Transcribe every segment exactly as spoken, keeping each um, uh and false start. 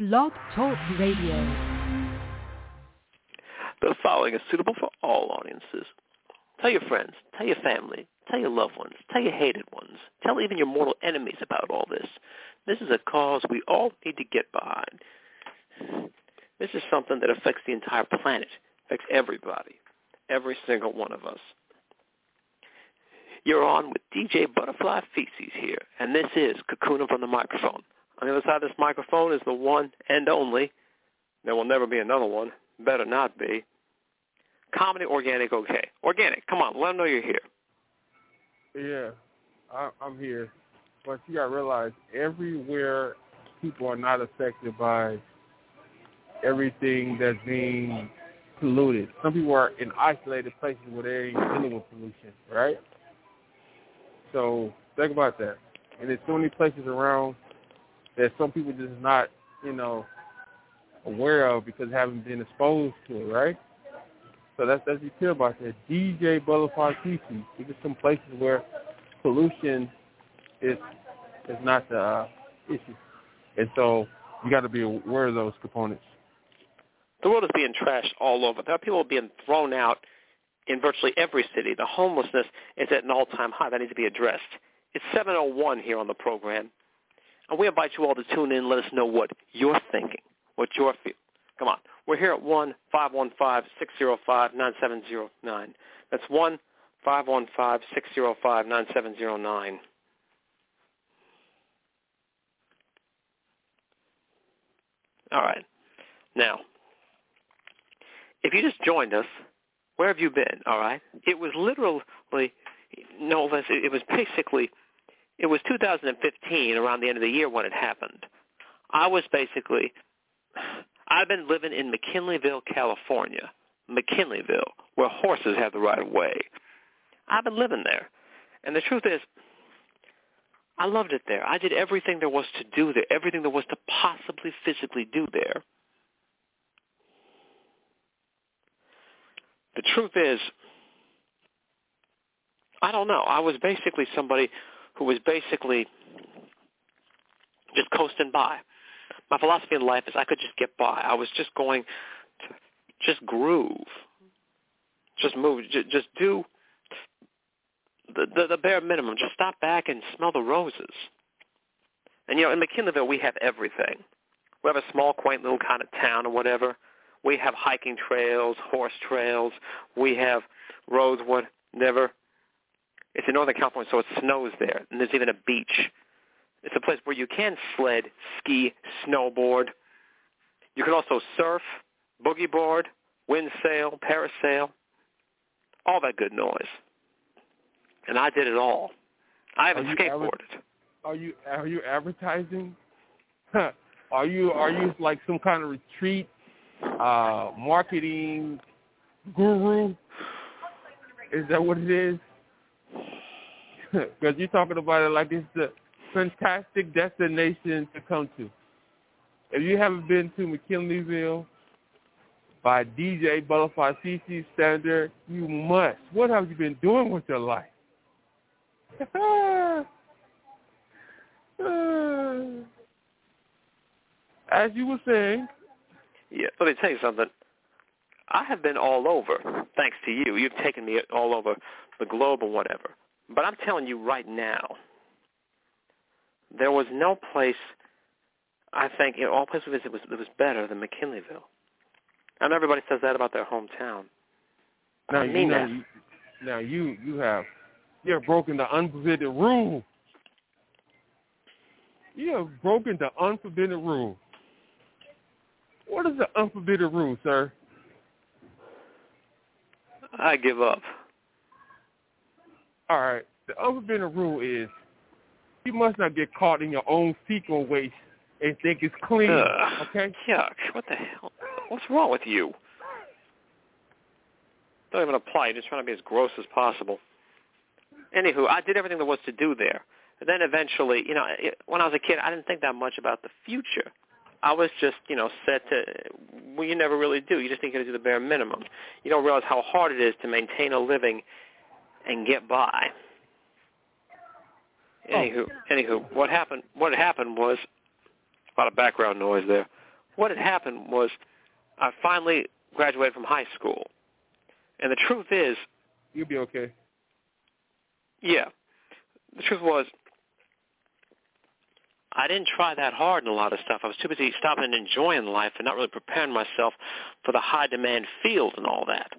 Blog Talk Radio. The following is suitable for all audiences. Tell your friends, tell your family, tell your loved ones, tell your hated ones, tell even your mortal enemies about all this. This is a cause we all need to get behind. This is something that affects the entire planet, affects everybody, every single one of us. You're on with D J Butterfly Feces here, and this is Kakuna from the microphone. On the other side of this microphone is the one and only, there will never be another one, better not be, Comedy Organic OK. Organic, come on, let them know you're here. Yeah, I, I'm here. But you got to realize, everywhere people are not affected by everything that's being polluted. Some people are in isolated places where they ain't dealing with pollution, right? So think about that. And there's so many places around that some people just not, you know, aware of because they haven't been exposed to it, right? So that's that's what you care about that. D J Butterfly Feces. These are some places where pollution is is not the uh, issue, and so you got to be aware of those components. The world is being trashed all over. There are people being thrown out in virtually every city. The homelessness is at an all-time high. That needs to be addressed. It's seven oh one here on the program, and we invite you all to tune in and let us know what you're thinking, what you're feeling. Come on. We're here at one five one five, six zero five, nine seven zero nine. That's one five one five, six zero five, nine seven zero nine. All right. Now, if you just joined us, where have you been, all right? It was literally, no less, it was basically, it was two thousand fifteen, around the end of the year when it happened. I was basically, I've been living in McKinleyville, California, McKinleyville, where horses have the right of way. I've been living there. And the truth is, I loved it there. I did everything there was to do there, everything there was to possibly physically do there. The truth is, I don't know. I was basically somebody who was basically just coasting by. My philosophy in life is I could just get by. I was just going to just groove, just move, just, just do the, the, the bare minimum. Just stop back and smell the roses. And, you know, in McKinleyville, we have everything. We have a small, quaint little kind of town or whatever. We have hiking trails, horse trails. We have roads, whatever. It's in Northern California, so it snows there. And there's even a beach. It's a place where you can sled, ski, snowboard. You can also surf, boogie board, wind sail, parasail, all that good noise. And I did it all. I haven't Are skateboarded. Adver- are you are you advertising? are you are you like some kind of retreat uh, marketing guru? Is that what it is? Because you're talking about it like it's the fantastic destination to come to. If you haven't been to McKinleyville by D J Butterfly Feces standard, you must. What have you been doing with your life? As you were saying. Yeah, let me tell you something. I have been all over, thanks to you. You've taken me all over the globe or whatever. But I'm telling you right now, there was no place, I think, in all places we visited, was, it was better than McKinleyville. And everybody says that about their hometown. Now, I mean you know, that. you, now you, you have you have broken the unforbidden rule. You have broken the unforbidden rule. What is the unforbidden rule, sir? I give up. All right. The unforbidden rule is you must not get caught in your own fecal waste and think it's clean, Ugh, okay? Yuck. What the hell? What's wrong with you? Don't even apply. You're just trying to be as gross as possible. Anywho, I did everything there was to do there. And then eventually, you know, when I was a kid, I didn't think that much about the future. I was just, you know, set to, well, you never really do. You just think you're going to do the bare minimum. You don't realize how hard it is to maintain a living and get by. Anywho, anywho, what happened? What happened was a lot of background noise there. what had happened was I finally graduated from high school. And the truth is... You'll be okay. Yeah. The truth was, I didn't try that hard in a lot of stuff. I was too busy stopping and enjoying life and not really preparing myself for the high-demand field and all that.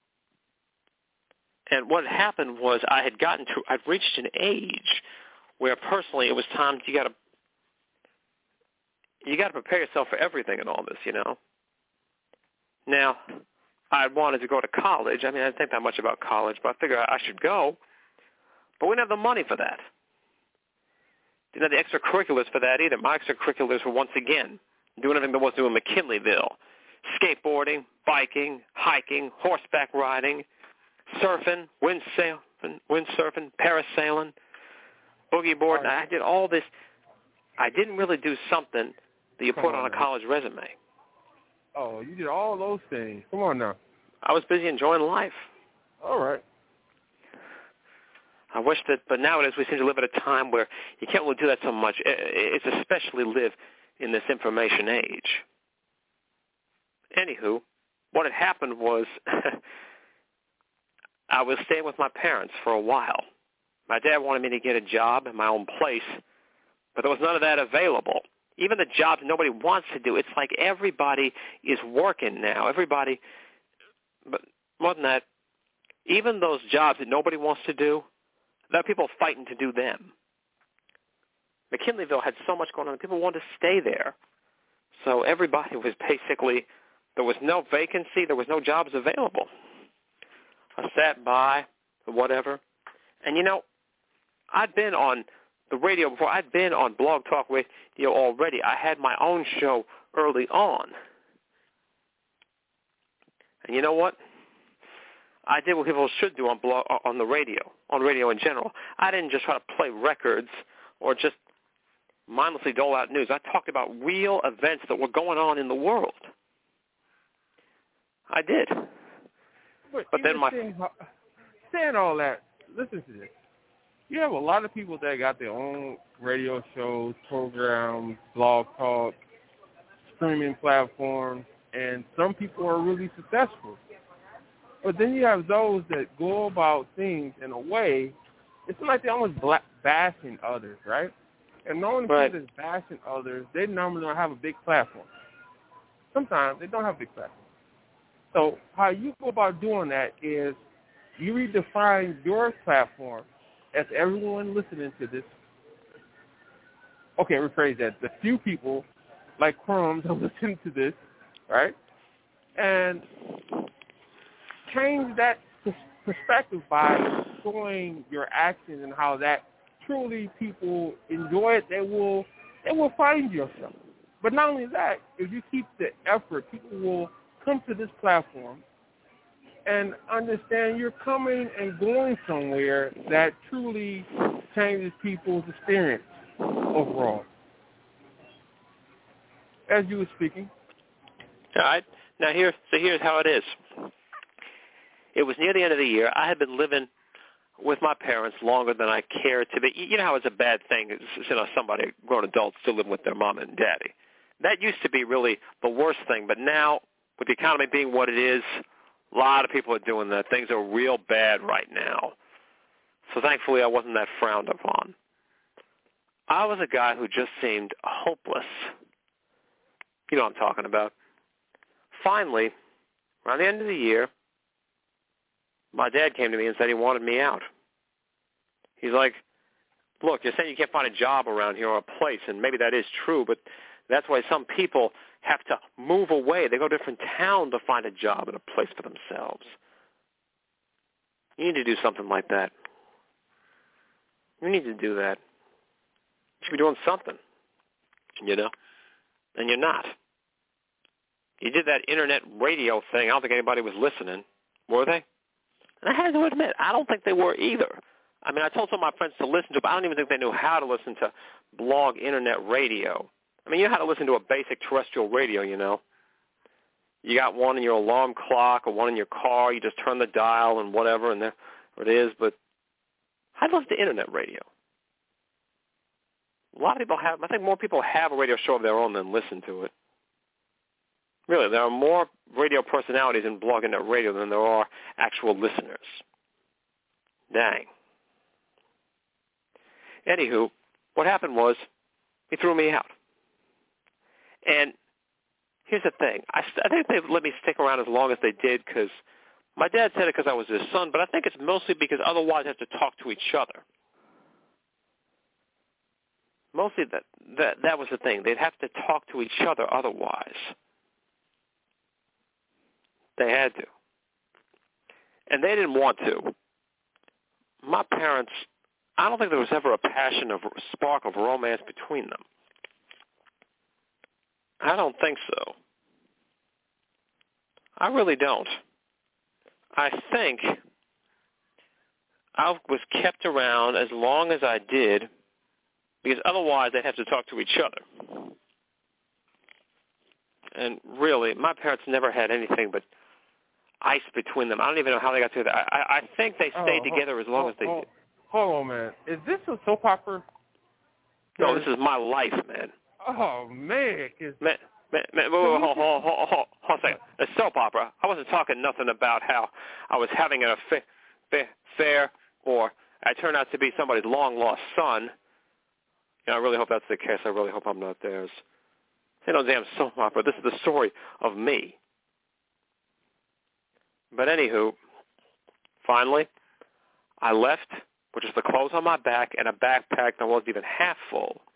And what happened was I had gotten to, I'd reached an age where personally it was time, you got to, you got to prepare yourself for everything in all this, you know. Now, I wanted to go to college. I mean, I didn't think that much about college, but I figured I should go. But we didn't have the money for that. Didn't have the extracurriculars for that either. My extracurriculars were, once again, doing everything there was to do in McKinleyville. Skateboarding, biking, hiking, horseback riding, surfing, windsurfing, windsurfing, parasailing, boogie boarding. I did all this. I didn't really do something that you put on a college resume. Oh, you did all those things. Come on now. I was busy enjoying life. All right. I wish that, but nowadays we seem to live at a time where you can't really do that so much. It's especially live in this information age. Anywho, what had happened was I was staying with my parents for a while. My dad wanted me to get a job in my own place, but there was none of that available. Even the jobs nobody wants to do, it's like everybody is working now. Everybody, but more than that, even those jobs that nobody wants to do, there are people fighting to do them. McKinleyville had so much going on. People wanted to stay there. So everybody was basically, there was no vacancy. There was no jobs available. I sat by, whatever. And, you know, I'd been on the radio before. I'd been on Blog Talk Radio already. I had my own show early on. And you know what? I did what people should do on blog, on the radio, on radio in general. I didn't just try to play records or just mindlessly dole out news. I talked about real events that were going on in the world. I did. But, but then my... Saying, saying all that, listen to this. You have a lot of people that got their own radio shows, programs, blog talk, streaming platforms, and some people are really successful. But then you have those that go about things in a way, it's like they're almost black, bashing others, right? And knowing the right. people that's bashing others, they normally don't have a big platform. Sometimes they don't have a big platform. So how you go about doing that is you redefine your platform as everyone listening to this. Okay, rephrase that. The few people like Crumbs are listening to this, right? And change that perspective by showing your actions and how that truly people enjoy it. They will, they will find yourself. But not only that, if you keep the effort, people will come to this platform and understand you're coming and going somewhere that truly changes people's experience overall. As you were speaking. All right. Now here, so here's how it is. It was near the end of the year. I had been living with my parents longer than I cared to be. You know how it's a bad thing, you know, somebody, grown adults, still living with their mom and daddy. That used to be really the worst thing, but now, with the economy being what it is, a lot of people are doing that. Things are real bad right now. So thankfully, I wasn't that frowned upon. I was a guy who just seemed hopeless. You know what I'm talking about. Finally, around the end of the year, my dad came to me and said he wanted me out. He's like, look, you're saying you can't find a job around here or a place, and maybe that is true, but that's why some people have to move away. They go to a different town to find a job and a place for themselves. You need to do something like that. You need to do that. You should be doing something, you know, and you're not. You did that internet radio thing. I don't think anybody was listening, were they? And I had to admit, I don't think they were either. I mean, I told some of my friends to listen to it, but I don't even think they knew how to listen to blog internet radio. I mean, you know how to listen to a basic terrestrial radio, you know. You got one in your alarm clock or one in your car. You just turn the dial and whatever, and there it is. But how do you listen to internet radio? A lot of people have, I think more people have a radio show of their own than listen to it. Really, there are more radio personalities in Blog Talk Radio than there are actual listeners. Dang. Anywho, what happened was he threw me out. And here's the thing. I, I think they let me stick around as long as they did because my dad said it because I was his son, but I think it's mostly because otherwise they have to talk to each other. Mostly that, that that was the thing. They'd have to talk to each other otherwise. They had to. And they didn't want to. My parents, I don't think there was ever a passion of spark of romance between them. I don't think so. I really don't. I think I was kept around as long as I did because otherwise they'd have to talk to each other. And really, my parents never had anything but ice between them. I don't even know how they got together. I, I think they stayed oh, together as long hold, as they hold, did. Hold on, man. Is this a soap opera? No, this is my life, man. Oh, man. Man, man, man hold, hold, hold, hold, hold, hold a second. A soap opera. I wasn't talking nothing about how I was having an affair or I turned out to be somebody's long-lost son. You know, I really hope that's the case. I really hope I'm not theirs. Say no damn soap opera. This is the story of me. But anywho, finally, I left with just the clothes on my back and a backpack that wasn't even half full.